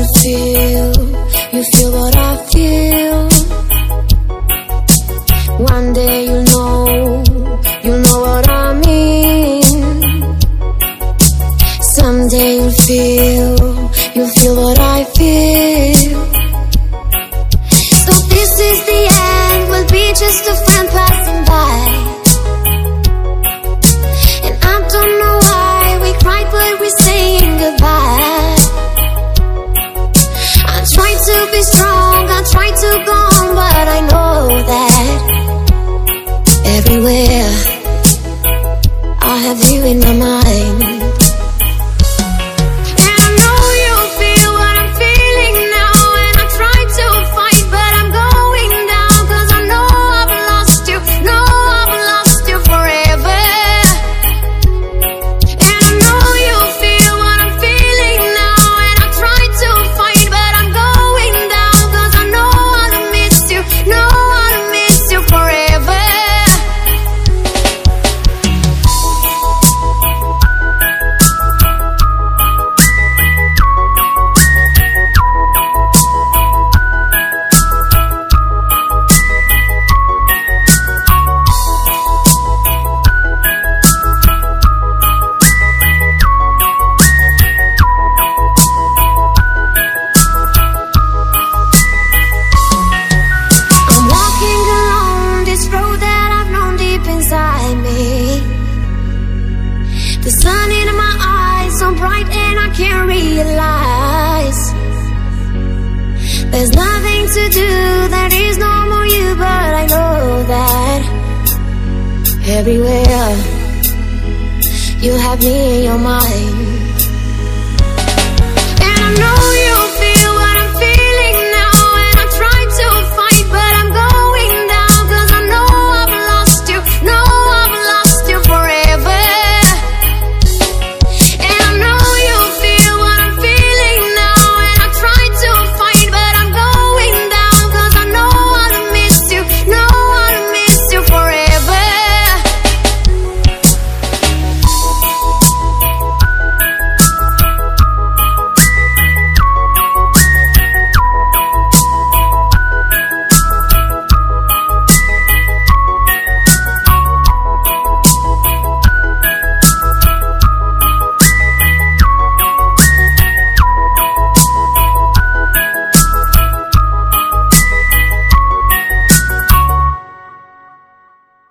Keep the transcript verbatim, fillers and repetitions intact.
you feel, you feel what I feel. One day you'll know, you'll know what I mean. Someday you'll feel, you'll feel what I feel. So this is the end, we'll be just a friend passing by. And I don't know why we cried but we're saying goodbye. I try to be strong, I try to go on, but I know that everywhere I have you in my mind. There's nothing to do, there is no more you, but I know that everywhere you have me in your mind.